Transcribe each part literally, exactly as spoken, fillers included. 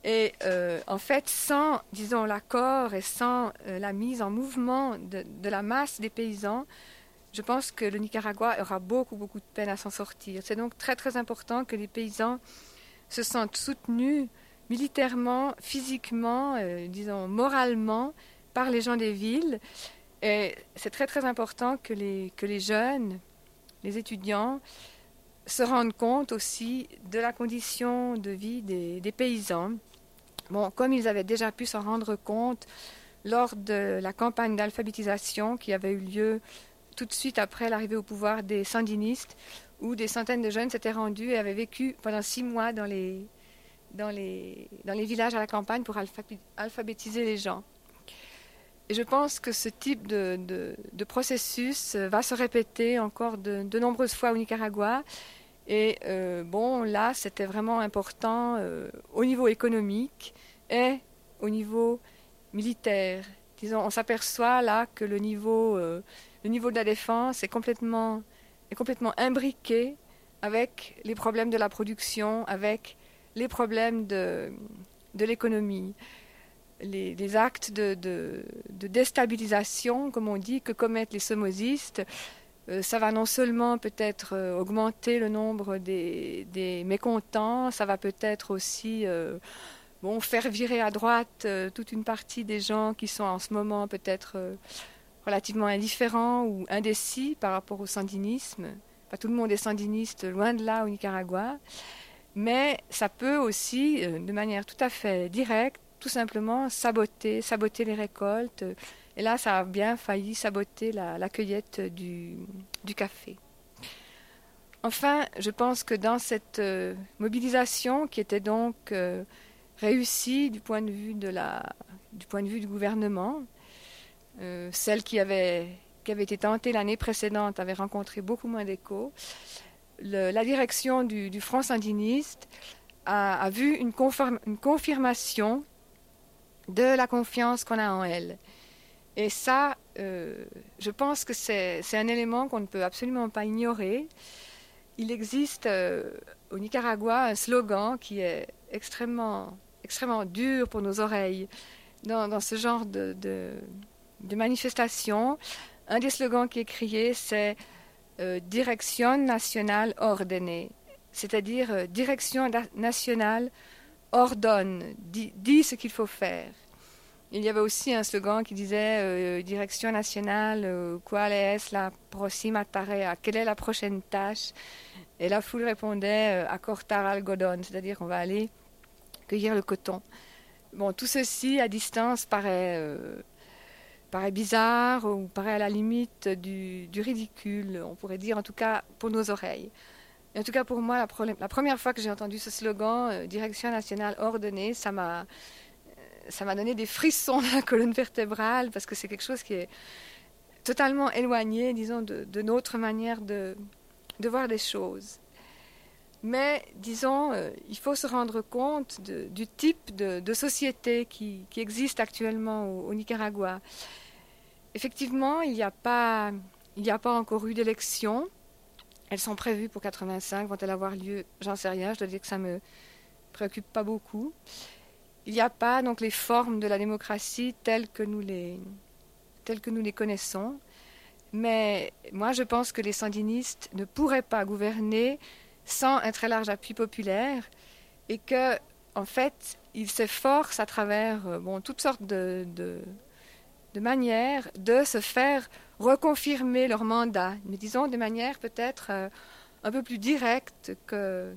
Et euh, en fait, sans, disons, l'accord et sans euh, la mise en mouvement de, de la masse des paysans, je pense que le Nicaragua aura beaucoup, beaucoup de peine à s'en sortir. C'est donc très, très important que les paysans se sentent soutenus militairement, physiquement, euh, disons, moralement, par les gens des villes. Et c'est très, très important que les, que les jeunes, les étudiants, se rendent compte aussi de la condition de vie des, des paysans. Bon, comme ils avaient déjà pu s'en rendre compte lors de la campagne d'alphabétisation qui avait eu lieu tout de suite après l'arrivée au pouvoir des sandinistes, où des centaines de jeunes s'étaient rendus et avaient vécu pendant six mois dans les, dans les, dans les villages à la campagne pour alphabétiser les gens. Et je pense que ce type de, de, de processus va se répéter encore de, de nombreuses fois au Nicaragua. Et euh, bon, là, c'était vraiment important euh, au niveau économique et au niveau militaire. Disons, on s'aperçoit là que le niveau, euh, le niveau de la défense est complètement, est complètement imbriqué avec les problèmes de la production, avec les problèmes de, de l'économie. Les, les actes de, de, de déstabilisation, comme on dit, que commettent les somozistes, euh, ça va non seulement peut-être euh, augmenter le nombre des, des mécontents, ça va peut-être aussi euh, bon, faire virer à droite euh, toute une partie des gens qui sont en ce moment peut-être euh, relativement indifférents ou indécis par rapport au sandinisme. Pas tout le monde est sandiniste, loin de là au Nicaragua, mais ça peut aussi, euh, de manière tout à fait directe, tout simplement saboter, saboter les récoltes. Et là, ça a bien failli saboter la, la cueillette du, du café. Enfin, je pense que dans cette euh, mobilisation qui était donc euh, réussie du point de vue, de la, du, point de vue du gouvernement, euh, celle qui avait, qui avait été tentée l'année précédente avait rencontré beaucoup moins d'écho. Le, la direction du, du Front sandiniste a, a vu une, conform, une confirmation de la confiance qu'on a en elle. Et ça, euh, je pense que c'est, c'est un élément qu'on ne peut absolument pas ignorer. Il existe euh, au Nicaragua un slogan qui est extrêmement, extrêmement dur pour nos oreilles dans, dans ce genre de, de, de manifestation. Un des slogans qui est crié, c'est euh, Direction nationale ordonnée, c'est-à-dire euh, Direction nationale ordonne, dit, dit ce qu'il faut faire. Il y avait aussi un slogan qui disait euh, Direction nationale, euh, ¿cuál es la próxima tarea? Quelle est la prochaine tâche? Et la foule répondait euh, a cortar algodón, c'est-à-dire on va aller cueillir le coton. Bon, tout ceci à distance paraît, euh, paraît bizarre ou paraît à la limite du, du ridicule, on pourrait dire en tout cas pour nos oreilles. Et en tout cas pour moi, la, pro- la première fois que j'ai entendu ce slogan euh, Direction nationale ordonnée, ça m'a ça m'a donné des frissons dans la colonne vertébrale parce que c'est quelque chose qui est totalement éloigné, disons, de, de notre manière de, de voir les choses. Mais, disons, euh, il faut se rendre compte de, du type de, de société qui, qui existe actuellement au, au Nicaragua. Effectivement, il n'y a pas, il n'y a pas encore eu d'élections. Elles sont prévues pour quatre-vingt-cinq. Vont-elles avoir lieu? J'en sais rien. Je dois dire que ça ne me préoccupe pas beaucoup. Il n'y a pas donc les formes de la démocratie telles que nous les, telles que nous les connaissons. Mais moi, je pense que les sandinistes ne pourraient pas gouverner sans un très large appui populaire et que, en fait, ils s'efforcent à travers bon, toutes sortes de, de, de manières de se faire reconfirmer leur mandat, mais disons de manière peut-être euh, un peu plus directe que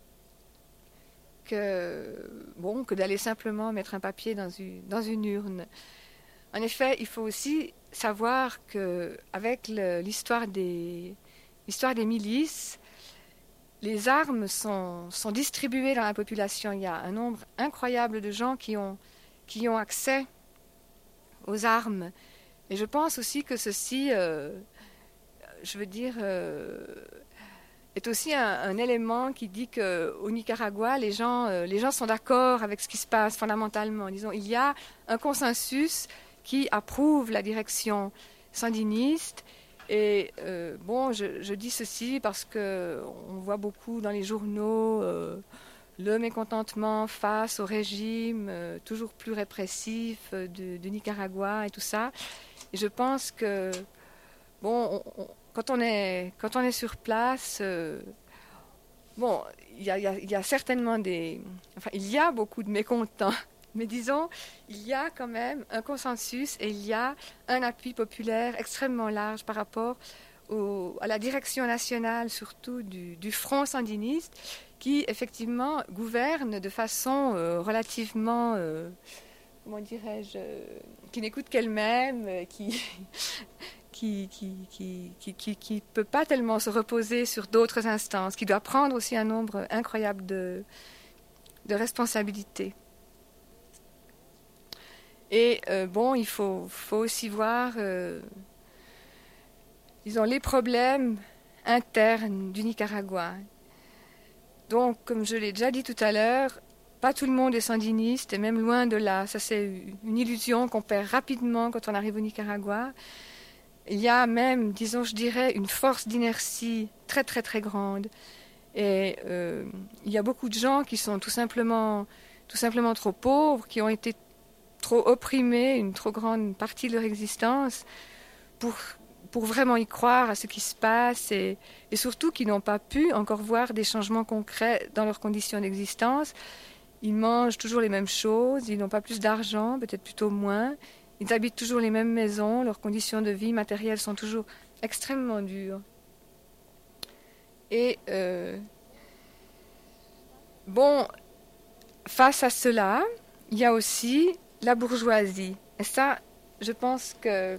que, bon, que d'aller simplement mettre un papier dans une, dans une urne. En effet, il faut aussi savoir qu'avec l'histoire des, l'histoire des milices, les armes sont, sont distribuées dans la population. Il y a un nombre incroyable de gens qui ont, qui ont accès aux armes. Et je pense aussi que ceci, euh, je veux dire, euh, est aussi un, un élément qui dit qu'au Nicaragua, les gens, euh, les gens sont d'accord avec ce qui se passe fondamentalement. Disons, il y a un consensus qui approuve la direction sandiniste. Et euh, bon, je, je dis ceci parce que on voit beaucoup dans les journaux euh, le mécontentement face au régime euh, toujours plus répressif euh, de, de Nicaragua et tout ça. Et je pense que, bon, on, on, quand, on est, quand on est sur place, euh, bon, il y a, y, a, y a certainement des... Enfin, il y a beaucoup de mécontents, mais disons, il y a quand même un consensus et il y a un appui populaire extrêmement large par rapport au, à la direction nationale, surtout du, du Front sandiniste, qui effectivement gouverne de façon euh, relativement, euh, comment dirais-je, euh, qui n'écoute qu'elle-même, euh, qui qui qui qui qui qui qui peut pas tellement se reposer sur d'autres instances, qui doit prendre aussi un nombre incroyable de de responsabilités. Et euh, bon, il faut faut aussi voir, euh, disons, les problèmes internes du Nicaragua. Donc, comme je l'ai déjà dit tout à l'heure, pas tout le monde est sandiniste, et même loin de là. Ça, c'est une illusion qu'on perd rapidement quand on arrive au Nicaragua. Il y a même, disons, je dirais, une force d'inertie très, très, très grande. Et euh, il y a beaucoup de gens qui sont tout simplement, tout simplement trop pauvres, qui ont été trop opprimés une trop grande partie de leur existence pour pour vraiment y croire à ce qui se passe et, et surtout qui n'ont pas pu encore voir des changements concrets dans leurs conditions d'existence. Ils mangent toujours les mêmes choses, ils n'ont pas plus d'argent, peut-être plutôt moins. Ils habitent toujours les mêmes maisons, leurs conditions de vie matérielles sont toujours extrêmement dures. Et euh, bon, face à cela, il y a aussi la bourgeoisie. Et ça, je pense que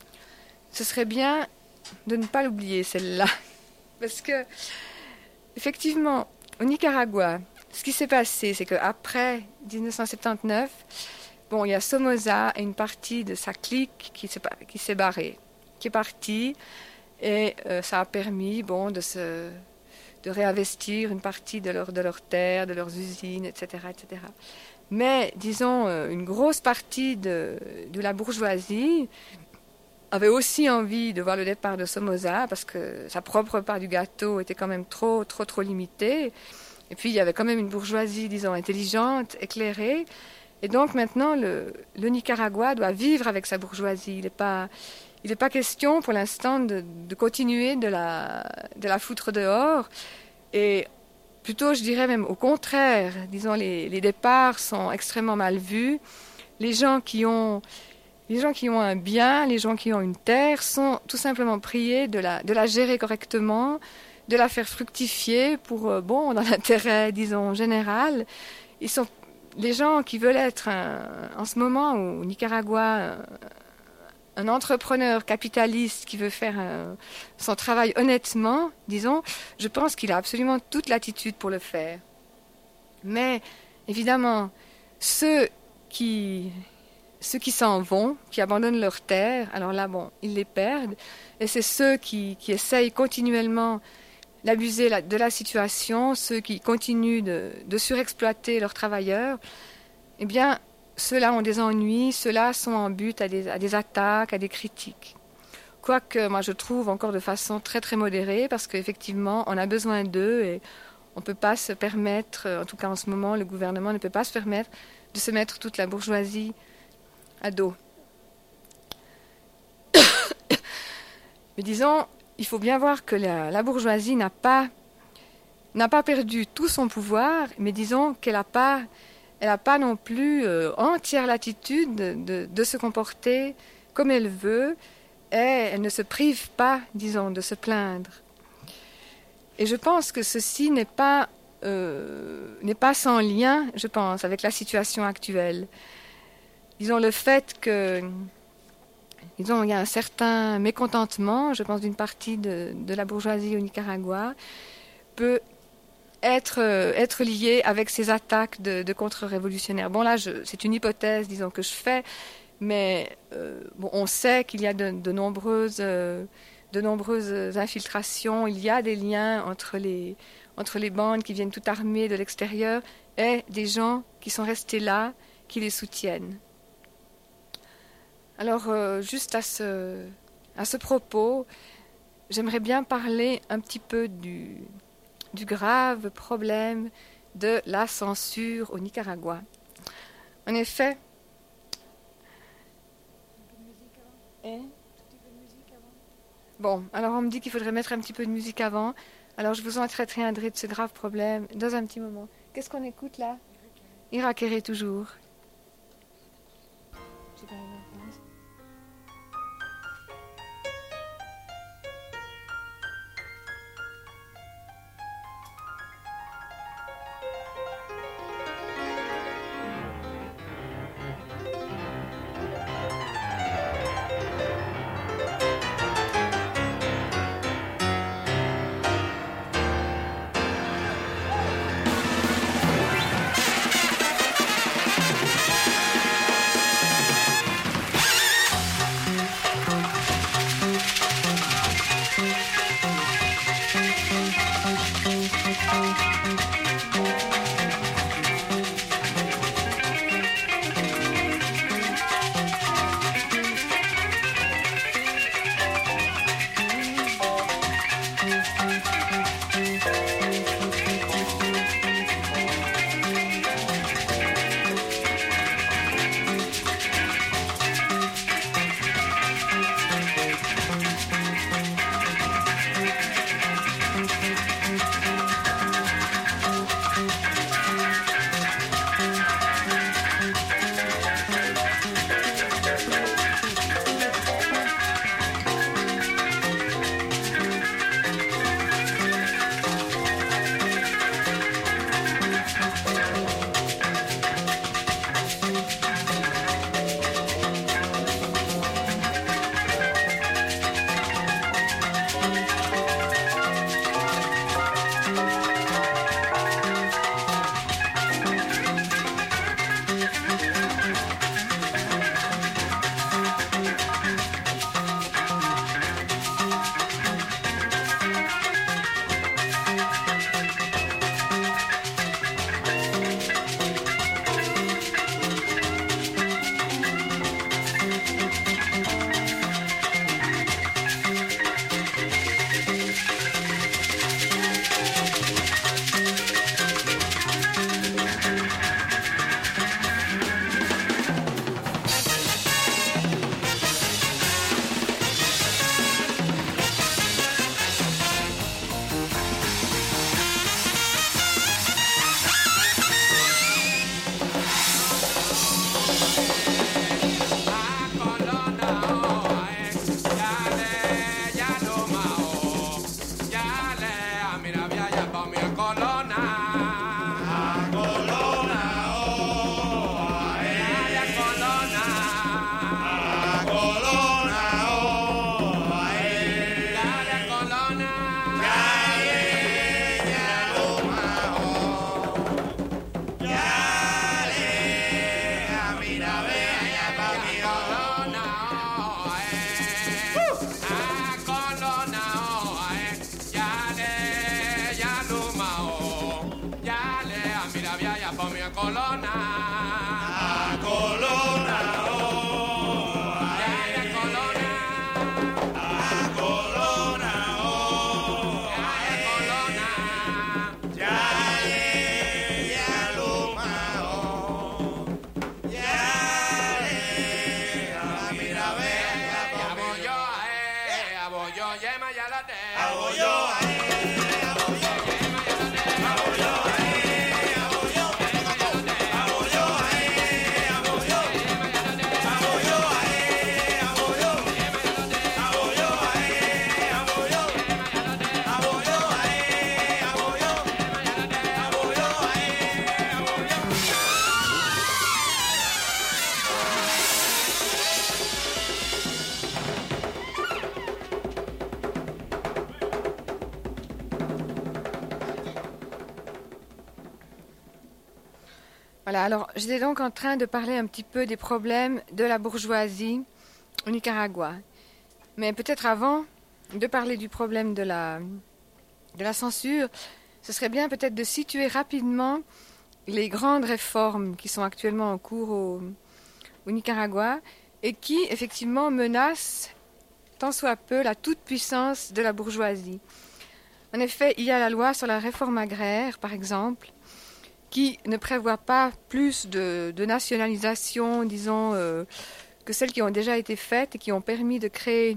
ce serait bien de ne pas l'oublier, celle-là. Parce que, effectivement, au Nicaragua, ce qui s'est passé, c'est qu'après dix-neuf cent soixante-dix-neuf, bon, il y a Somoza et une partie de sa clique qui s'est, qui s'est barrée, qui est partie, et euh, ça a permis, bon, de se, de réinvestir une partie de leur, de leurs terres, de leurs usines, et cetera, et cetera. Mais, disons, une grosse partie de, de la bourgeoisie avait aussi envie de voir le départ de Somoza parce que sa propre part du gâteau était quand même trop, trop, trop limitée. Et puis, il y avait quand même une bourgeoisie, disons, intelligente, éclairée. Et donc, maintenant, le, le Nicaragua doit vivre avec sa bourgeoisie. Il n'est pas, il n'est pas question, pour l'instant, de, de continuer de la, de la foutre dehors. Et plutôt, je dirais même au contraire. Disons, les, les départs sont extrêmement mal vus. Les gens qui ont... Les gens qui ont un bien, les gens qui ont une terre, sont tout simplement priés de la, de la gérer correctement, de la faire fructifier pour, euh, bon, dans l'intérêt, disons, général. Ils sont, les gens qui veulent être, un, en ce moment, au Nicaragua, un, un entrepreneur capitaliste qui veut faire un, son travail honnêtement, disons, je pense qu'il a absolument toute l'attitude pour le faire. Mais, évidemment, ceux qui... Ceux qui s'en vont, qui abandonnent leurs terres, alors là, bon, ils les perdent. Et c'est ceux qui, qui essayent continuellement d'abuser la, de la situation, ceux qui continuent de, de surexploiter leurs travailleurs. Eh bien, ceux-là ont des ennuis, ceux-là sont en but à des, à des attaques, à des critiques. Quoique, moi, je trouve encore de façon très, très modérée, parce qu'effectivement, on a besoin d'eux et on ne peut pas se permettre, en tout cas en ce moment, le gouvernement ne peut pas se permettre de se mettre toute la bourgeoisie à dos. Mais disons, il faut bien voir que la, la bourgeoisie n'a pas, n'a pas perdu tout son pouvoir, mais disons qu'elle n'a pas, elle n'a pas non plus euh, entière latitude de, de, de se comporter comme elle veut, et elle ne se prive pas, disons, de se plaindre. Et je pense que ceci n'est pas, euh, n'est pas sans lien, je pense, avec la situation actuelle. Disons, le fait que, disons, il y a un certain mécontentement, je pense, d'une partie de, de la bourgeoisie au Nicaragua, peut être, euh, être lié avec ces attaques de, de contre-révolutionnaires. Bon, là, je, c'est une hypothèse, disons, que je fais, mais euh, bon, on sait qu'il y a de, de, nombreuses, euh, de nombreuses infiltrations, il y a des liens entre les, entre les bandes qui viennent tout armées de l'extérieur et des gens qui sont restés là, qui les soutiennent. Alors, euh, juste à ce, à ce propos, j'aimerais bien parler un petit peu du, du grave problème de la censure au Nicaragua. En effet, Et bon, alors on me dit qu'il faudrait mettre un petit peu de musique avant. Alors je vous en traiterai de ce grave problème dans un petit moment. Qu'est-ce qu'on écoute là? Irakere toujours. J'ai pas la phrase. Voilà, alors j'étais donc en train de parler un petit peu des problèmes de la bourgeoisie au Nicaragua. Mais peut-être avant de parler du problème de la, de la censure, ce serait bien peut-être de situer rapidement les grandes réformes qui sont actuellement en cours au, au Nicaragua et qui, effectivement, menacent tant soit peu la toute-puissance de la bourgeoisie. En effet, il y a la loi sur la réforme agraire, par exemple, qui ne prévoit pas plus de, de nationalisation, disons, euh, que celles qui ont déjà été faites et qui ont permis de créer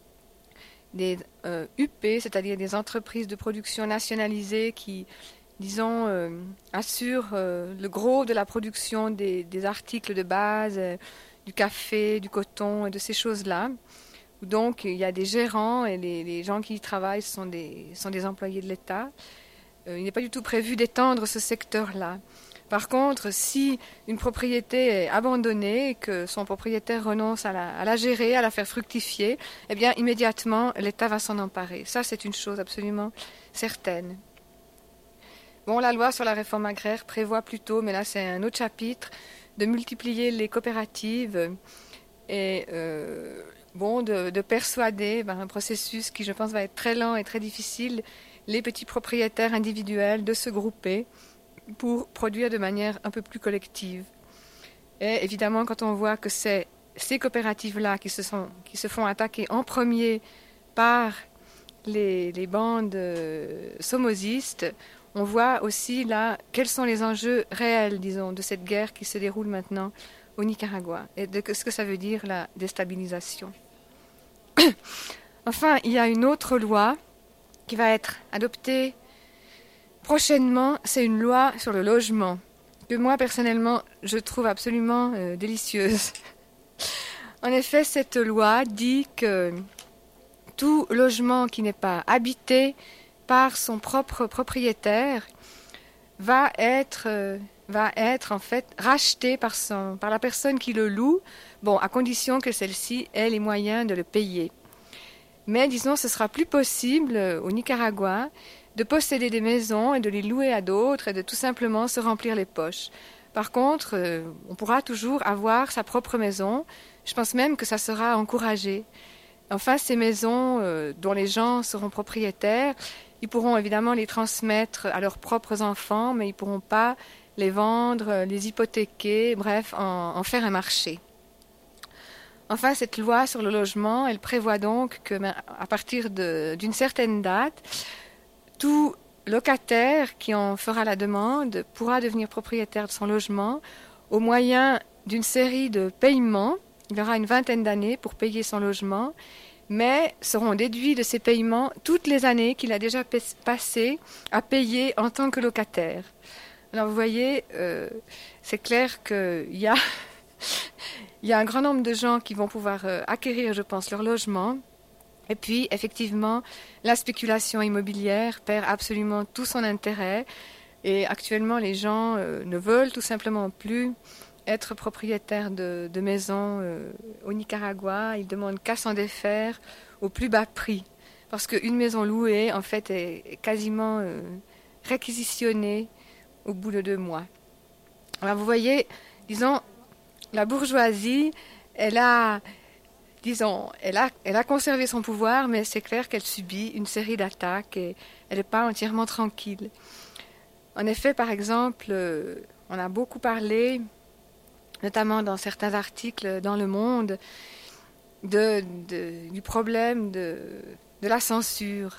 des euh, U P, c'est-à-dire des entreprises de production nationalisées qui, disons, euh, assurent euh, le gros de la production des, des articles de base, euh, du café, du coton et de ces choses-là. Donc, il y a des gérants et les, les gens qui y travaillent sont des, sont des employés de l'État. Euh, il n'est pas du tout prévu d'étendre ce secteur-là. Par contre, si une propriété est abandonnée et que son propriétaire renonce à la, à la gérer, à la faire fructifier, eh bien, immédiatement, l'État va s'en emparer. Ça, c'est une chose absolument certaine. Bon, la loi sur la réforme agraire prévoit plutôt, mais là, c'est un autre chapitre, de multiplier les coopératives et euh, bon, de, de persuader, ben, un processus qui, je pense, va être très lent et très difficile, les petits propriétaires individuels de se grouper pour produire de manière un peu plus collective. Et évidemment, quand on voit que c'est ces coopératives-là qui se, sont, qui se font attaquer en premier par les, les bandes euh, somozistes, on voit aussi là quels sont les enjeux réels, disons, de cette guerre qui se déroule maintenant au Nicaragua et de ce que ça veut dire la déstabilisation. Enfin, il y a une autre loi qui va être adoptée prochainement, c'est une loi sur le logement, que moi personnellement je trouve absolument euh, délicieuse. En effet, cette loi dit que tout logement qui n'est pas habité par son propre propriétaire va être, euh, va être en fait racheté par, son, par la personne qui le loue, bon, à condition que celle-ci ait les moyens de le payer. Mais disons, ce sera plus possible euh, au Nicaragua de posséder des maisons et de les louer à d'autres et de tout simplement se remplir les poches. Par contre, euh, on pourra toujours avoir sa propre maison. Je pense même que ça sera encouragé. Enfin, ces maisons euh, dont les gens seront propriétaires, ils pourront évidemment les transmettre à leurs propres enfants, mais ils ne pourront pas les vendre, les hypothéquer, bref, en, en faire un marché. Enfin, cette loi sur le logement, elle prévoit donc que, à partir de, d'une certaine date, tout locataire qui en fera la demande pourra devenir propriétaire de son logement au moyen d'une série de paiements. Il aura une vingtaine d'années pour payer son logement, mais seront déduits de ces paiements toutes les années qu'il a déjà passées à payer en tant que locataire. Alors vous voyez, euh, c'est clair qu'il y a, il y a un grand nombre de gens qui vont pouvoir euh, acquérir, je pense, leur logement. Et puis, effectivement, la spéculation immobilière perd absolument tout son intérêt. Et actuellement, les gens euh, ne veulent tout simplement plus être propriétaires de, de maisons euh, au Nicaragua. Ils demandent qu'à s'en défaire au plus bas prix. Parce qu'une maison louée, en fait, est quasiment euh, réquisitionnée au bout de deux mois. Alors, vous voyez, disons, la bourgeoisie, elle a... Disons, elle a, elle a conservé son pouvoir, mais c'est clair qu'elle subit une série d'attaques et elle n'est pas entièrement tranquille. En effet, par exemple, euh, on a beaucoup parlé, notamment dans certains articles dans Le Monde, de, de, du problème de, de la censure.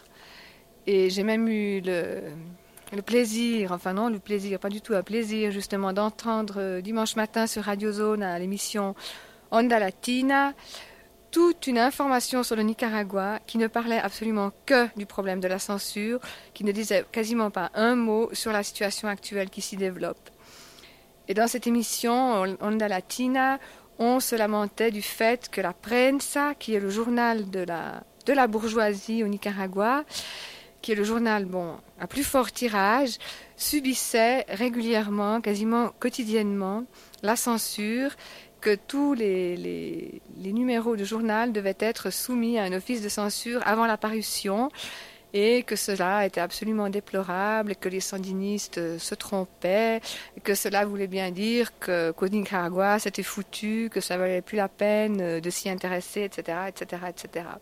Et j'ai même eu le, le plaisir, enfin non, le plaisir, pas du tout un plaisir, justement, d'entendre euh, dimanche matin sur Radio Zone à l'émission Onda Latina, toute une information sur le Nicaragua qui ne parlait absolument que du problème de la censure, qui ne disait quasiment pas un mot sur la situation actuelle qui s'y développe. Et dans cette émission, Onda Latina, on se lamentait du fait que la Prensa, qui est le journal de la, de la bourgeoisie au Nicaragua, qui est le journal bon, à plus fort tirage, subissait régulièrement, quasiment quotidiennement, la censure, que tous les, les, les numéros de journal devaient être soumis à un office de censure avant la parution et que cela était absolument déplorable et que les sandinistes se trompaient et que cela voulait bien dire que, qu'au Nicaragua c'était foutu, que ça valait plus la peine de s'y intéresser, et cetera, et cetera, et cetera.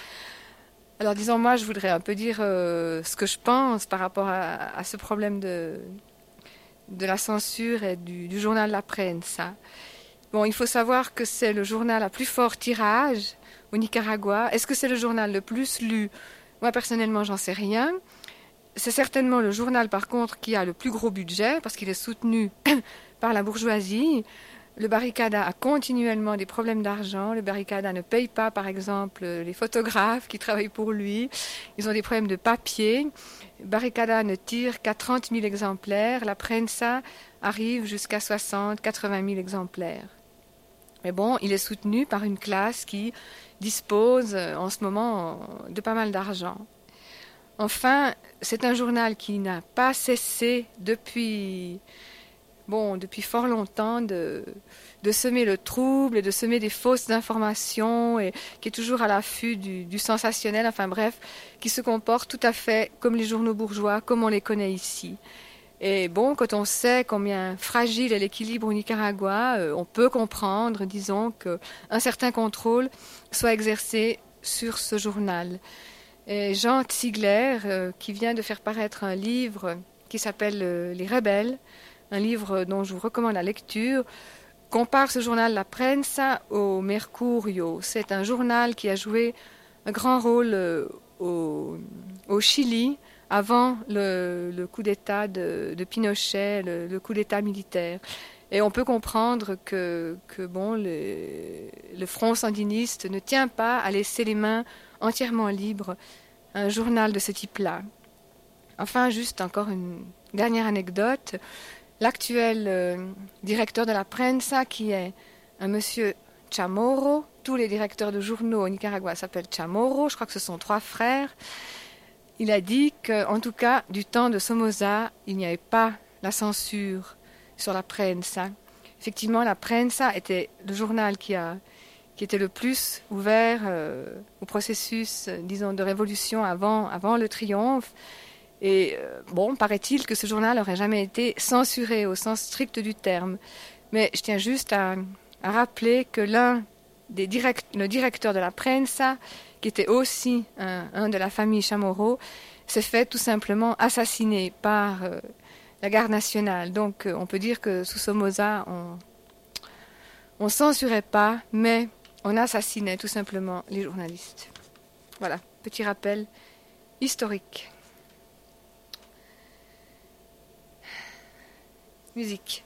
Alors disons, moi je voudrais un peu dire euh, ce que je pense par rapport à, à ce problème de, de la censure et du, du journal La Prensa. Bon, il faut savoir que c'est le journal à plus fort tirage au Nicaragua. Est-ce que c'est le journal le plus lu? Moi, personnellement, j'en sais rien. c'est certainement le journal, par contre, qui a le plus gros budget, parce qu'il est soutenu par la bourgeoisie. Le Barricada a continuellement des problèmes d'argent. Le Barricada ne paye pas, par exemple, les photographes qui travaillent pour lui. Ils ont des problèmes de papier. Barricada ne tire qu'à trente mille exemplaires. La Prensa arrive jusqu'à soixante, quatre-vingt mille exemplaires. Mais bon, il est soutenu par une classe qui dispose en ce moment de pas mal d'argent. Enfin, c'est un journal qui n'a pas cessé depuis... Bon, depuis fort longtemps, de, de semer le trouble et de semer des fausses informations et qui est toujours à l'affût du, du sensationnel, enfin bref, qui se comporte tout à fait comme les journaux bourgeois, comme on les connaît ici. Et bon, quand on sait combien fragile est l'équilibre au Nicaragua, euh, on peut comprendre, disons, qu'un certain contrôle soit exercé sur ce journal. Et Jean Ziegler, euh, qui vient de faire paraître un livre qui s'appelle euh, Les Rebelles, un livre dont je vous recommande la lecture, compare ce journal La Prensa au Mercurio. C'est un journal qui a joué un grand rôle au, au Chili avant le, le coup d'État de, de Pinochet, le, le coup d'État militaire. Et on peut comprendre que, que bon, le, le front sandiniste ne tient pas à laisser les mains entièrement libres à un journal de ce type-là. Enfin, juste encore une dernière anecdote. L'actuel euh, directeur de la Prensa, qui est un monsieur Chamorro, tous les directeurs de journaux au Nicaragua s'appellent Chamorro, je crois que ce sont trois frères, il a dit qu'en tout cas, du temps de Somoza, il n'y avait pas la censure sur la Prensa. Effectivement, la Prensa était le journal qui, a, qui était le plus ouvert euh, au processus, euh, disons, de révolution avant, avant le triomphe. Et euh, bon, paraît-il que ce journal n'aurait jamais été censuré au sens strict du terme. Mais je tiens juste à, à rappeler que l'un des direct, le directeur de la Prensa, qui était aussi un, un de la famille Chamorro, s'est fait tout simplement assassiner par euh, la garde nationale. Donc euh, on peut dire que sous Somoza, on ne censurait pas, mais on assassinait tout simplement les journalistes. Voilà, petit rappel historique. Musique.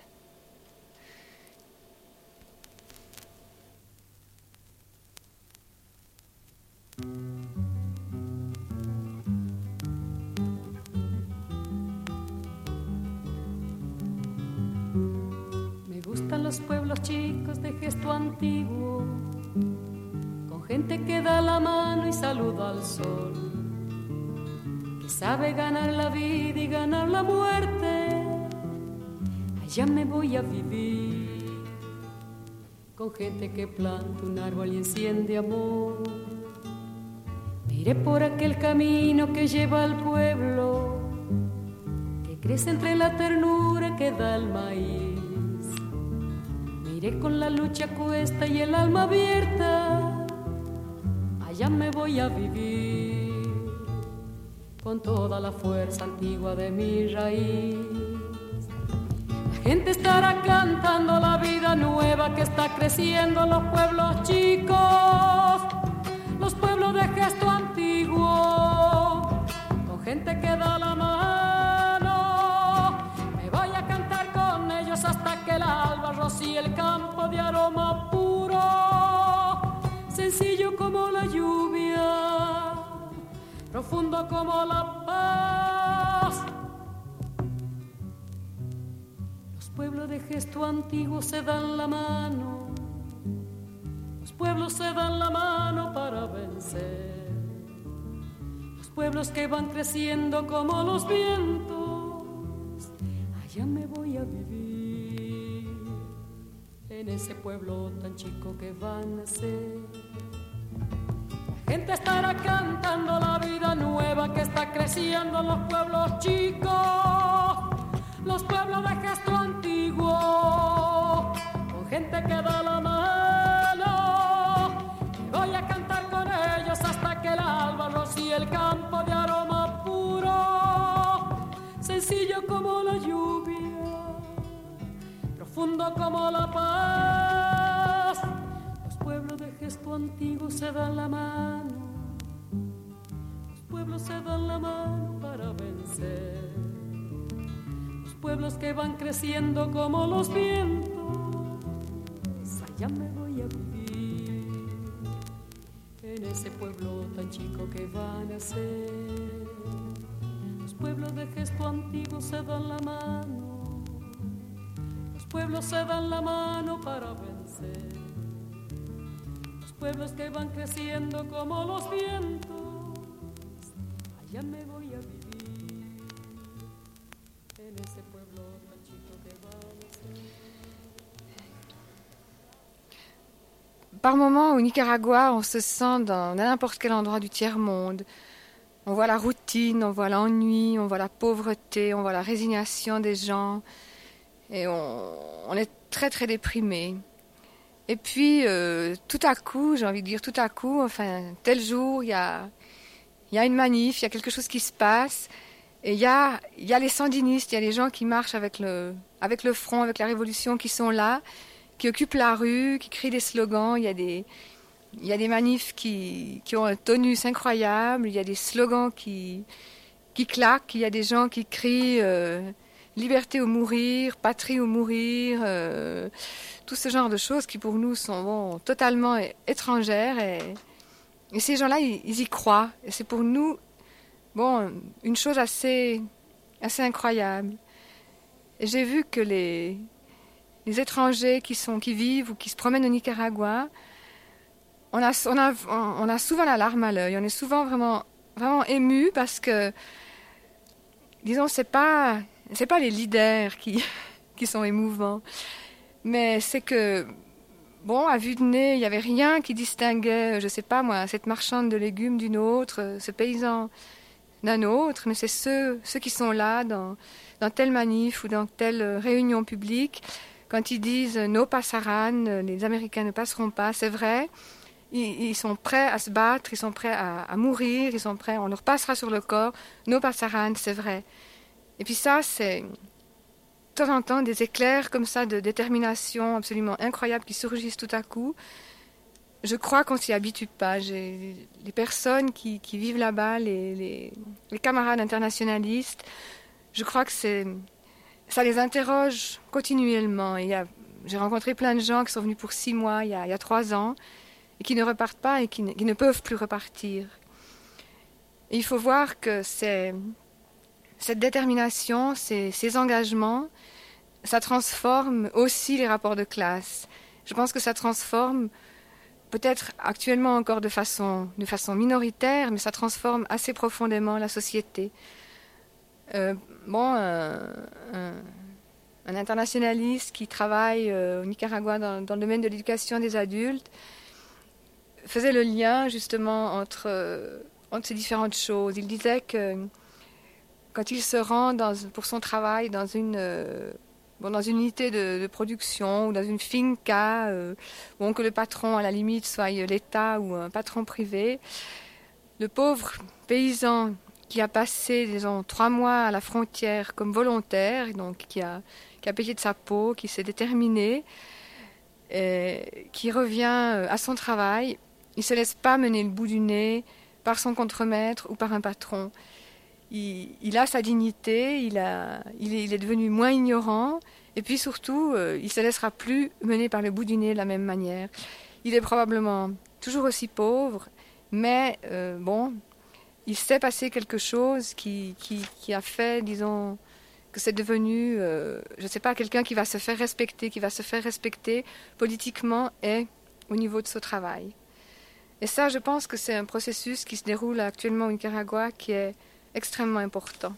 Me gustan los pueblos chicos de gesto antiguo, con gente que da la mano y saluda al sol, que sabe ganar la vida y ganar la muerte. Allá me voy a vivir, con gente que planta un árbol y enciende amor. Me iré por aquel camino que lleva al pueblo, que crece entre la ternura que da el maíz. Me iré con la lucha a cuesta y el alma abierta. Allá me voy a vivir, con toda la fuerza antigua de mi raíz. La gente estará cantando la vida nueva que está creciendo en los pueblos chicos, los pueblos de gesto antiguo, con gente que da la mano. Me voy a cantar con ellos hasta que el alba rocíe el campo de aroma puro, sencillo como la lluvia, profundo como la paz. Pueblos de gesto antiguo se dan la mano, los pueblos se dan la mano para vencer, los pueblos que van creciendo como los vientos. Allá me voy a vivir, en ese pueblo tan chico que va a nacer. La gente estará cantando la vida nueva que está creciendo en los pueblos chicos, los pueblos de gesto antiguo, con gente que da la mano. Y voy a cantar con ellos hasta que el alba rocíe el campo de aroma puro, sencillo como la lluvia, profundo como la paz. Los pueblos de gesto antiguo se dan la mano, los pueblos se dan la mano para para vencer. Los pueblos que van creciendo como los vientos, allá me voy a vivir. En ese pueblo tan chico que van a ser. Los pueblos de gesto antiguo se dan la mano. Los pueblos se dan la mano para vencer. Los pueblos que van creciendo como los vientos, allá me voy a vivir. En ese pueblo tan chico que van a ser. Par moments, au Nicaragua, on se sent dans n'importe quel endroit du tiers-monde. On voit la routine, on voit l'ennui, on voit la pauvreté, on voit la résignation des gens. Et on, on est très très déprimé. Et puis, euh, tout à coup, j'ai envie de dire tout à coup, enfin, tel jour, il y a, y a une manif, il y a quelque chose qui se passe. Et il y a, y a les sandinistes, il y a les gens qui marchent avec le, avec le front, avec la révolution, qui sont là, qui occupent la rue, qui crient des slogans. Il y a des, il y a des manifs qui, qui ont un tonus incroyable. Il y a des slogans qui, qui claquent. Il y a des gens qui crient euh, liberté ou mourir, patrie ou mourir. Euh, tout ce genre de choses qui pour nous sont bon, totalement étrangères. Et, et ces gens-là, ils, ils y croient. Et c'est pour nous bon, une chose assez, assez incroyable. Et j'ai vu que les... Les étrangers qui, sont, qui vivent ou qui se promènent au Nicaragua, on a, on a, on a souvent la larme à l'œil. On est souvent vraiment, vraiment ému parce que, disons, c'est pas, c'est pas les leaders qui, qui sont émouvants, mais c'est que, bon, à vue de nez, il n'y avait rien qui distinguait, je sais pas moi, cette marchande de légumes d'une autre, ce paysan d'un autre, mais c'est ceux, ceux qui sont là dans, dans telle manif ou dans telle réunion publique. Quand ils disent « no pasarán », les Américains ne passeront pas, c'est vrai, ils, ils sont prêts à se battre, ils sont prêts à, à mourir, ils sont prêts, on leur passera sur le corps, « no pasarán », c'est vrai. Et puis ça, c'est de temps en temps des éclairs comme ça de détermination absolument incroyables qui surgissent tout à coup. Je crois qu'on s'y habitue pas. J'ai, les personnes qui, qui vivent là-bas, les, les, les camarades internationalistes, je crois que c'est... ça les interroge continuellement. Il y a, j'ai rencontré plein de gens qui sont venus pour six mois, il y a, il y a trois ans, et qui ne repartent pas et qui ne, qui ne peuvent plus repartir. Et il faut voir que c'est, cette détermination, ces, ces engagements, ça transforme aussi les rapports de classe. Je pense que ça transforme, peut-être actuellement encore de façon, de façon minoritaire, mais ça transforme assez profondément la société. Euh, bon, un, un, un internationaliste qui travaille euh, au Nicaragua dans, dans le domaine de l'éducation des adultes faisait le lien justement entre, euh, entre ces différentes choses. Il disait que quand il se rend dans, pour son travail dans une, euh, bon, dans une unité de, de production ou dans une finca, euh, bon, que le patron à la limite soit l'État ou un patron privé, le pauvre paysan qui a passé, disons, trois mois à la frontière comme volontaire, et donc qui a, qui a payé de sa peau, qui s'est déterminé, et qui revient à son travail, il ne se laisse pas mener le bout du nez par son contremaître ou par un patron. Il, il a sa dignité, il, a, il, est, il est devenu moins ignorant, et puis surtout, euh, il ne se laissera plus mener par le bout du nez de la même manière. Il est probablement toujours aussi pauvre, mais euh, bon... il s'est passé quelque chose qui, qui, qui a fait, disons, que c'est devenu, euh, je ne sais pas, quelqu'un qui va se faire respecter, qui va se faire respecter politiquement et au niveau de son travail. Et ça, je pense que c'est un processus qui se déroule actuellement au Nicaragua qui est extrêmement important.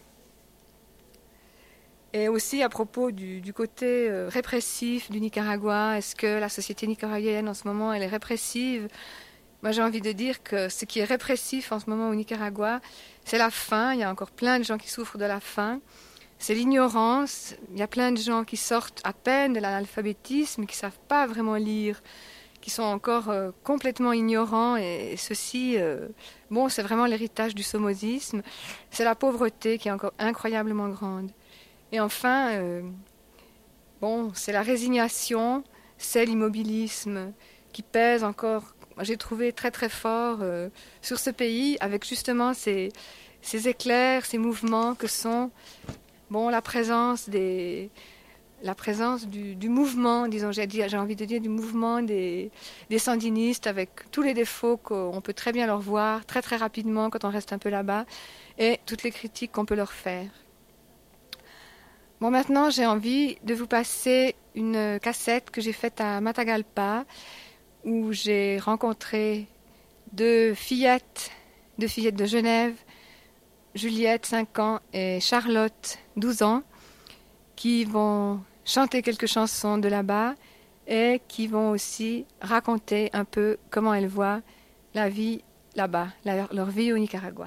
Et aussi à propos du, du côté euh, répressif du Nicaragua, est-ce que la société nicaraguayenne en ce moment, elle est répressive ? Moi, j'ai envie de dire que ce qui est répressif en ce moment au Nicaragua, c'est la faim. Il y a encore plein de gens qui souffrent de la faim. C'est l'ignorance. Il y a plein de gens qui sortent à peine de l'analphabétisme, qui ne savent pas vraiment lire, qui sont encore euh, complètement ignorants. Et, et ceci, euh, bon, c'est vraiment l'héritage du somozisme. C'est la pauvreté qui est encore incroyablement grande. Et enfin, euh, bon, c'est la résignation, c'est l'immobilisme qui pèse encore. J'ai trouvé très très fort euh, sur ce pays avec justement ces, ces éclairs, ces mouvements que sont bon, la présence, des, la présence du, du mouvement, disons, j'ai, dit, j'ai envie de dire du mouvement des, des sandinistes avec tous les défauts qu'on peut très bien leur voir très très rapidement quand on reste un peu là-bas et toutes les critiques qu'on peut leur faire. Bon, maintenant, j'ai envie de vous passer une cassette que j'ai faite à Matagalpa où j'ai rencontré deux fillettes, deux fillettes de Genève, Juliette, cinq ans, et Charlotte, douze ans, qui vont chanter quelques chansons de là-bas et qui vont aussi raconter un peu comment elles voient la vie là-bas, leur, leur vie au Nicaragua.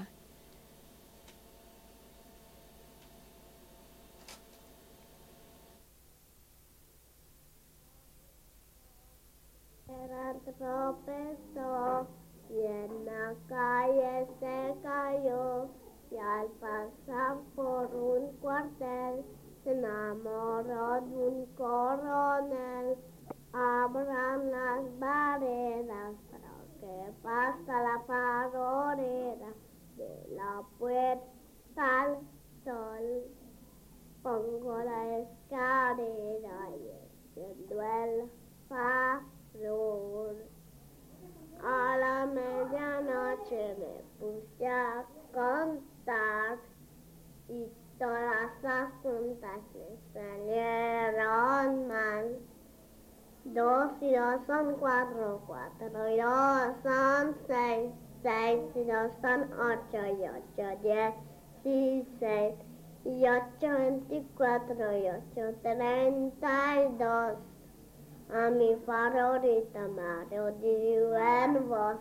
Tropezó y en la calle se cayó y al pasar por un cuartel se enamoró de un coronel. Abran las varedas para que pasa la farolera de la puerta al sol. Pongo la escalera y enciendo el farol. A la medianoche me puse a contar y todas las juntas me salieron mal. Dos y dos son cuatro, cuatro y dos son seis, seis y dos son ocho y ocho dieciséis y ocho veinticuatro y ocho treinta y dos. A mi favorita me arrodillo en voz.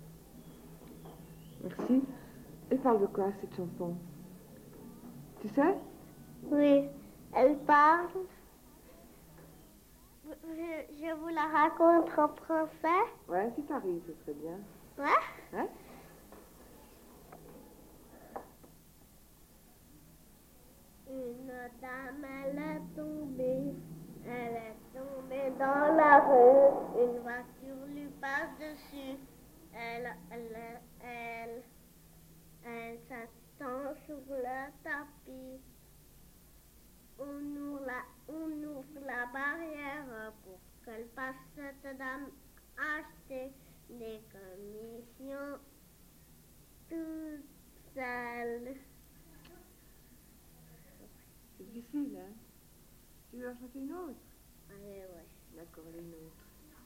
Merci. Elle parle de quoi, cette chanson? Tu sais? Oui, elle parle. Je, je vous la raconte en français. Ouais, si t'arrives, ce serait bien. Ouais? Hein? Une dame, elle est tombée. Elle est tombée dans la rue. Une voiture lui passe dessus. Elle, elle, elle, elle s'attend sur le tapis. On ouvre, la, on ouvre la barrière pour qu'elle passe cette dame acheter des commissions toute seule. C'est difficile, hein? Tu veux en chanter une autre? Allez, ouais. D'accord, une autre.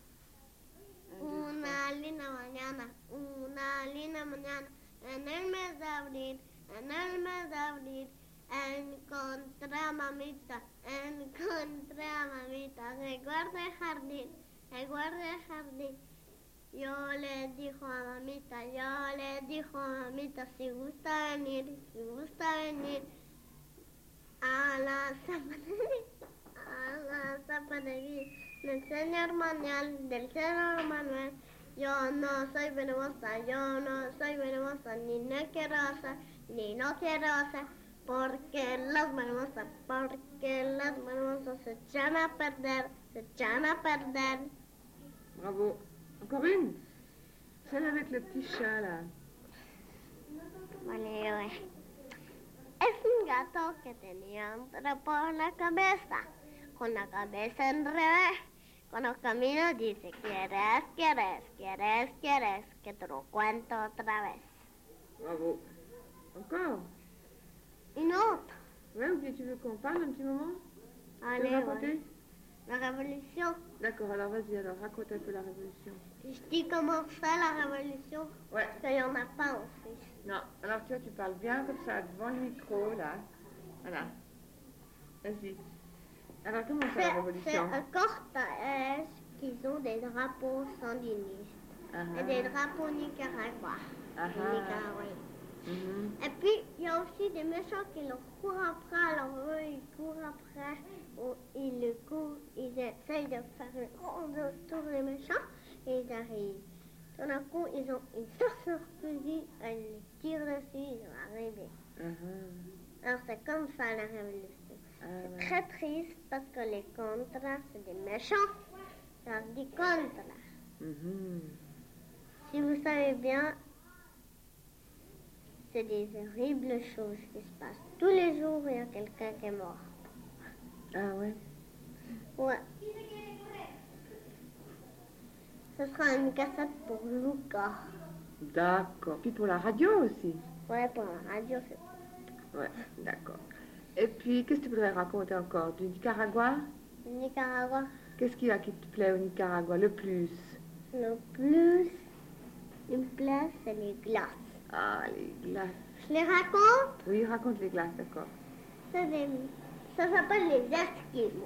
Una linda mañana, una linda mañana, en el mes de abril, en el mes de abril, encontré a mamita, encontré a mamita, recuerda el jardín, recuerda el jardín. Yo le dijo a mamita, yo le dijo a mamita, si gusta venir, si gusta venir a la zapatería, a la zapatería del señor Manuel, del señor Manuel. Yo no soy venenosa, yo no soy venenosa, ni no quiero ser, ni no quiero ser, porque las venenosas, porque las venenosas se echan a perder, se echan a perder. Bravo. Encore une? Celle avec le petit chat, là. Vale, ouais. Es un gato que tenía un trapo en la cabeza, con la cabeza en revés. Cuando camina dice, ¿quieres, quieres, quieres, quieres? Que te lo cuento otra vez. Bravo. Encore? Une autre. Ouais, ou bien tu veux qu'on parle un petit moment? Allez, Tu veux raconter? ouais. La révolution. D'accord, alors vas-y, alors raconte un peu la révolution. Je dis comment fait la révolution. Ouais. Parce qu'il n'y en a pas en Suisse. Non, alors tu vois, tu parles bien comme ça, devant le micro, là. Voilà. Vas-y. Alors, comment fait la C'est révolution? un cortège qui ont des drapeaux sandinistes Uh-huh. et des drapeaux nicaraguais. Uh-huh. Nicaraguais. Mm-hmm. Et puis, il y a aussi des méchants qui leur courent après, alors eux, ils courent après, ou ils le courent, ils essayent de faire une ronde autour des méchants, et ils arrivent. Tout d'un coup, ils ont une sorte de fusil, elles les tirent dessus, ils vont arriver. Uh-huh. Alors, c'est comme ça la révolution. Ah, C'est ouais. très triste parce que les contras, c'est des méchants. Alors, je dis contras. Mm-hmm. Si vous savez bien, c'est des horribles choses qui se passent. Tous les jours, il y a quelqu'un qui est mort. Ah ouais. Ouais. Ce sera une cassette pour Luca. D'accord. Puis pour la radio aussi. Ouais, pour la radio. c'est- Ouais, d'accord. Et puis, qu'est-ce que tu voudrais raconter encore? Du Nicaragua? Nicaragua, Qu'est-ce qu'il y a qui te plaît au Nicaragua le plus? le plus qui me plaît, c'est les glaces. Ah, les glaces. Je les raconte. Oui, raconte les glaces, d'accord. C'est des- Ça s'appelle les Esquimaux.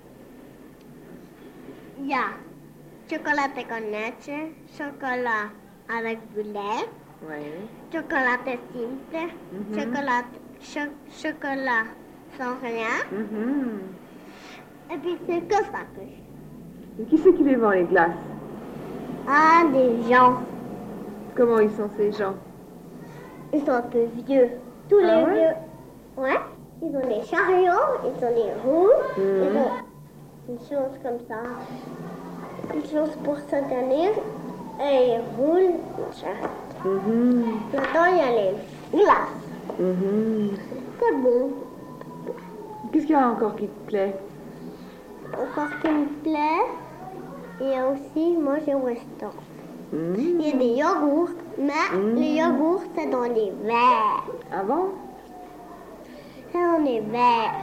Il y a chocolat con leche, chocolat avec du lait, Oui. chocolat simple, Mhm. chocolat, cho- chocolat sans rien. Mhm. Et puis c'est que ça que je... Et qui c'est qui les vend, les glaces? Ah, des gens. Comment ils sont, ces gens? Ils sont un peu vieux. Tous Ah les ouais? vieux. Ouais. Ils ont des chariots, ils ont des roues, Mhm. ils ont une chose comme ça. Une chose pour se tenir. Et ils roulent. Mhm. Maintenant, il y a les glaces. Mhm. C'est bon. Qu'est-ce qu'il y a encore qui te plaît? Encore qui me plaît, il y a aussi manger au restaurant. Mhm. Il y a des yogourts, mais Mm. les yogourts, c'est dans des verres. Ah bon? C'est dans des verres.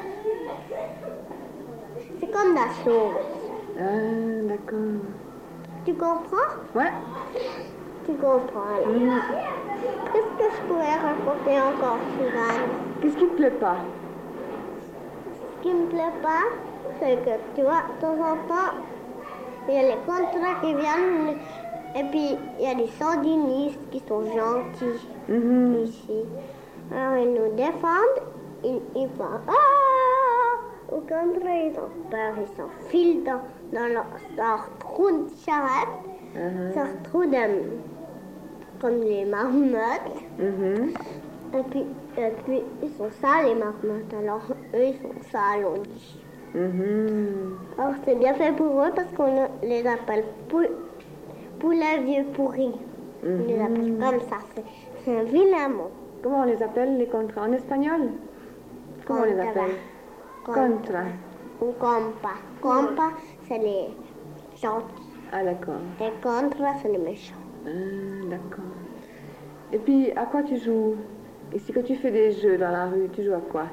C'est comme de la sauce. Ah, d'accord. Tu comprends? Ouais. Tu comprends. là. Mhm. Qu'est-ce que je pourrais raconter encore, Suzanne? Qu'est-ce qui te plaît pas? Ce qui me plaît pas, c'est que, tu vois, de temps en temps, il y a les contrats qui viennent, et puis il y a des sandinistes qui sont gentils Mhm. ici. Alors ils nous défendent, ils, ils font ah! Au contraire, ils ont peur, ils s'enfilent dans, dans leur, leur trou de charrette, Mhm. leur trou de. Comme les marmottes. Mhm. Et puis, et puis, ils sont sales, les marmottes. Alors, eux, ils sont sales, on dit. Mhm. Alors, c'est bien fait pour eux parce qu'on les appelle pou- poulets vieux pourris. On les appelle comme ça. C'est, c'est un vilain mot. Comment on les appelle, les contrats? En espagnol? Comment on les Contra. appelle? Contra. Contra. Ou compa. Compa, c'est les gentils. Ah, d'accord. Les contras, c'est les méchants. Ah, d'accord. Et puis, à quoi tu joues? Ici, quand tu fais des jeux dans la rue, tu joues à quoi?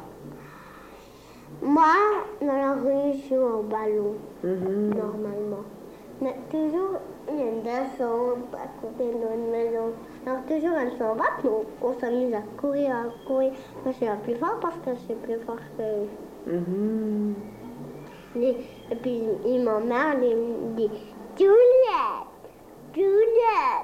Moi, dans la rue, je joue au ballon. Mhm. Normalement. Mais toujours, il y a une descente à côté de notre maison. Alors toujours, elle s'en va, nous, on s'amuse à courir, à courir. Moi, je suis la plus forte parce que je suis plus forte que eux. Mhm. Les- Et puis, ils m'emmerdent, ils me disent « Juliette, Juliette !»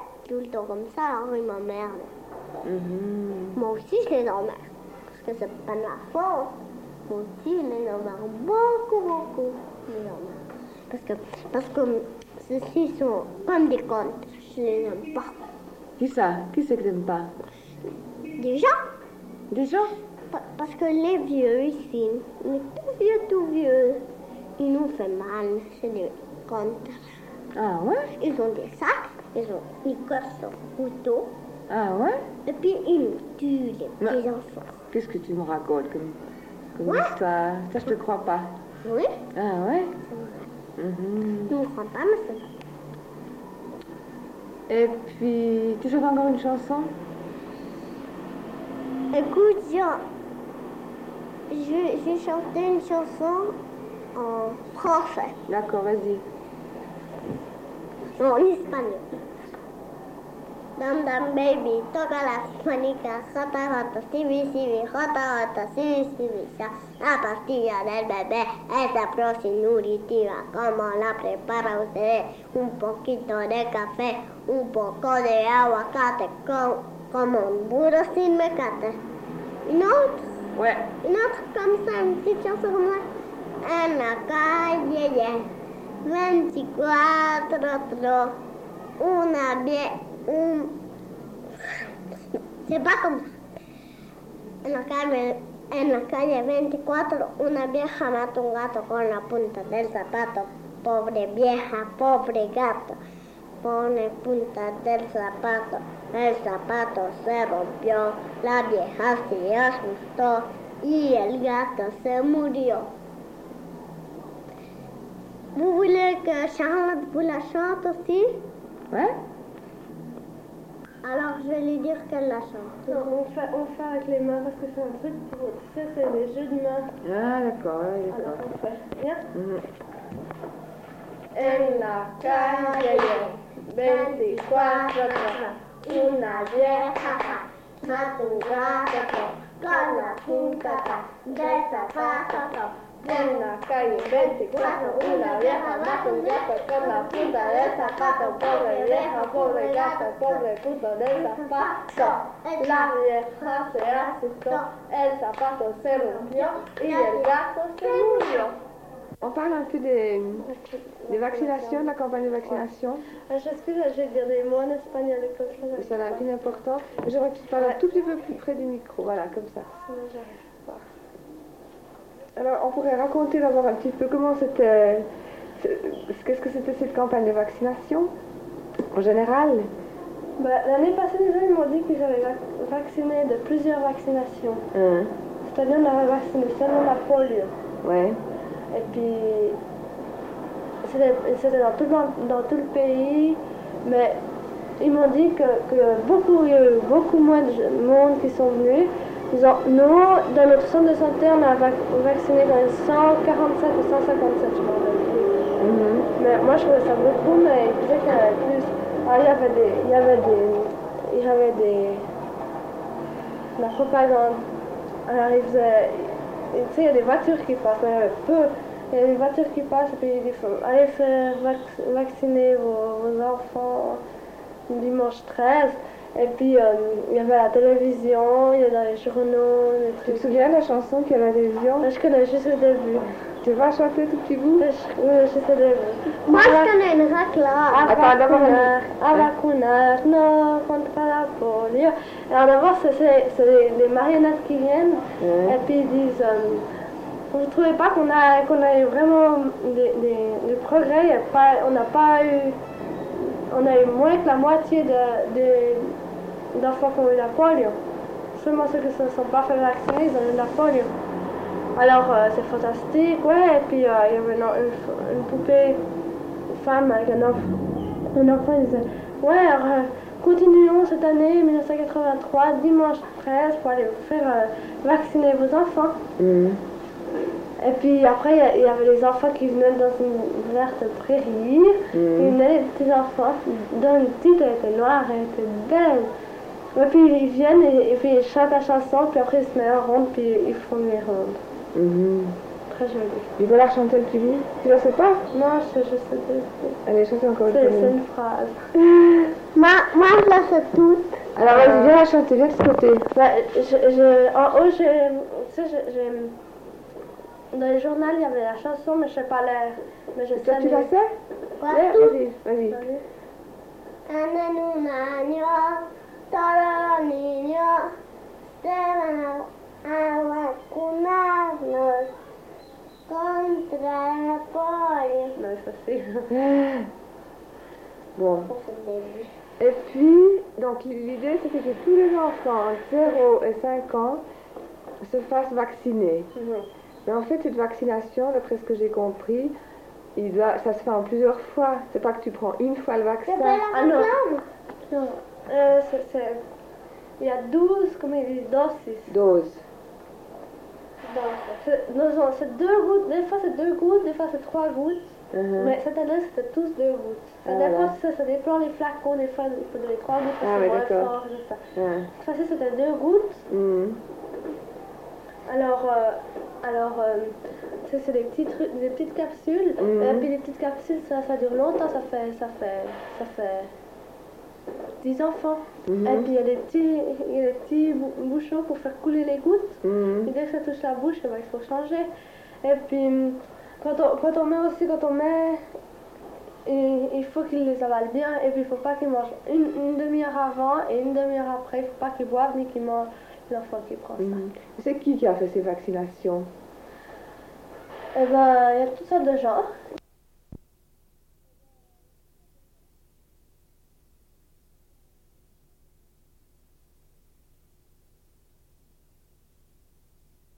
Tout le temps comme ça, alors ils m'emmerdent. Mhm. Moi aussi, je les emmerde. Parce que c'est pas de ma faute. Moi aussi, je les emmerde beaucoup, beaucoup. Je les emmerde. Parce que, parce que ceux-ci sont comme des contes. Je les aime pas. Qui ça? Qui c'est que t'aimes pas? Des gens, Des gens? pa- parce que les vieux ici, les tout vieux, tout vieux, ils nous font mal. C'est des contes. Ah ouais? Ils ont des sacs, ils, ont, ils cassent leur couteau, Ah ouais? et puis ils nous tuent, les Ouais. petits enfants. Qu'est-ce que tu me racontes comme, comme Ouais. histoire? Ça, je te crois pas. Oui, Ah ouais? c'est vrai. Mhm. Je ne crois pas, mais c'est vrai. Et puis, tu chantes encore une chanson? Écoute, Jean, je, je vais chanter une chanson en français, D'accord, vas-y. en espagnol. Dam dam baby, toca la manica, rota rota, sibi sibi, rota rota, sibi sibi, sa. La pastilla del bebé es la nutritiva. Como la prepara usted? Un poquito de café, un poco de aguacate, con, como un burro sin mecate. Une autre, Ouais. une autre comme ça, une petite chanson comme ça. En la calle, veinticuatro, tro, una bien, un... C'est pas comme ça. En la calle, en la calle veinticuatro, una vieja mata un gato con la punta del zapato. Pobre vieja, pobre gato. pone punta del zapato, el zapato se rompió, la vieja se asustó y el gato se murió. Vous voulez que Charlotte vous la chante aussi? Ouais. Alors je vais lui dire qu'elle la chante. Non, on fait, on fait avec les mains parce que c'est un truc pour... Tu sais, c'est des jeux de mains. Ah, d'accord, ouais, Alors d'accord. on fait. Bien. Mhm. En la calle veinticuatro, una vieja mata un gato con la punta del zapato. En la calle veinticuatro, una vieja mata un gato con la punta del zapato. Pobre vieja, pobre gato, pobre puto del zapato. La vieja se asustó, el zapato se rompió y el gato se murió. On parle un peu des, des vaccinations, de la campagne de vaccination. Je sais que je vais dire des mots en espagnol comme ça. Ça a un peu important. J'aimerais que tu parles un tout petit peu plus près du micro, voilà, comme ça. Sinon, j'arrive pas. Alors, on pourrait raconter d'abord un petit peu comment c'était, qu'est-ce que c'était cette campagne de vaccination, en général. Bah, l'année passée, déjà, ils m'ont dit qu'ils avaient vac- vacciné de plusieurs vaccinations. Hein. C'est-à-dire, on avait vacciné seulement la polio. Ouais. Et puis, c'était, c'était dans, tout, dans, dans tout le pays, mais ils m'ont dit que, que beaucoup, il y a eu beaucoup moins de monde qui sont venus. Ils ont, nous, dans notre centre de santé, on a vac- vacciné dans les cent quarante-sept ou cent cinquante-sept, je m'en rappelle plus. Mhm. Mais moi, je trouvais ça beaucoup, mais ils disaient qu'il y en avait plus. Alors, il y avait des... Il y avait des... Il y avait des... La propagande. Alors, ils faisaient... Tu sais, il y a des voitures qui passent, mais il y avait peu. Il y a des voitures qui passent, et puis ils disent, allez faire vac- vacciner vos, vos enfants dimanche treize. Et puis, euh, il y avait la télévision, il y avait dans les journaux, des Tu te trucs. souviens de la chanson qu'il y a à la télévision? Je connais juste le début. Tu vas chanter tout petit bout? Je, oui, juste le début. Moi je connais une réclame. A Attends, d'abord, vacunar, on- a vacunar, non, contre la polio. Alors d'abord, c'est, c'est, c'est les, les marionnettes qui viennent, Ouais. et puis ils disent, euh, vous ne trouvez pas qu'on a, qu'on a eu vraiment des, des, des progrès? Il y a pas, on n'a pas eu, on a eu moins que la moitié de, de, d'enfants qui ont eu la polio. Seulement ceux qui ne se sont pas fait vacciner, ils ont eu la polio. Alors euh, c'est fantastique, ouais, et puis euh, il y avait une, une, une poupée, une femme avec un enfant, un enfant, il disait, ouais, alors euh, continuons cette année mille neuf cent quatre-vingt-trois, dimanche treize, pour aller faire euh, vacciner vos enfants. Mhm. Et puis après, il y a- il y avait les enfants qui venaient dans une verte prairie, Mhm. il y avait des petits enfants, dont une petite, elle était noire, elle était belle. Et puis ils viennent et, et puis ils chantent la chanson, puis après ils se mettent en ronde, puis ils font les rondes. Mhm. Très joli. Il va la chanter le petit bout. Tu la sais pas? Non, je, je sais pas. Allez, chante encore une C'est, fois. c'est une phrase. Moi, moi je la sais toute. Alors vas-y, viens la chanter, viens de ce côté. Bah, je, je, en haut, j'ai, tu sais, j'ai, j'ai- dans les journaux, il y avait la chanson, mais je sais pas l'air. Mais je Toi, sais tu la les- sais? Quoi, Ouais, tout? vas-y, vas-y. Vas-y. En un año, todos los niños se van a, a vacunarnos contra la polio. Non, c'est facile. Bon. Ça, c'est le début. Et puis, donc l'idée c'était que tous les enfants entre zéro et cinq ans se fassent vacciner. Mhm. Mais en fait, cette vaccination, d'après ce que j'ai compris, il doit, ça se fait en plusieurs fois. C'est pas que tu prends une fois le vaccin. C'est pas la Ah non. réclame? Non. Euh, c'est, c'est... Il y a douze, comment il dit, dosis. Dose. C'est, non, non, c'est deux gouttes, des fois c'est deux gouttes, des fois c'est trois gouttes. Mhm. Mais cette année c'était tous deux gouttes. Ça Ah, dépend, voilà. ça, ça dépend les flacons, des fois il faut donner trois gouttes, Ah, parce que ouais, c'est moins d'accord. fort, c'est ça. Ouais. Cette fois-ci c'était deux gouttes. Mhm. Alors, euh, alors euh, ça, c'est des, petits trucs, des petites capsules. Mhm. Et puis les petites capsules, ça, ça dure longtemps, ça fait, ça fait, ça fait dix enfants. Mhm. Et puis il y a des petits, il y a des petits bou- bouchons pour faire couler les gouttes. Mhm. Et dès que ça touche la bouche, eh ben, il faut changer. Et puis quand on, quand on met aussi, quand on met, il, il faut qu'ils les avalent bien. Et puis il faut pas qu'ils mangent une, une demi-heure avant et une demi-heure après. Il faut pas qu'ils boivent ni qu'ils mangent l'enfant qui prend ça. Mhm. C'est qui qui a fait ces vaccinations? Eh ben, il y a toutes sortes de gens.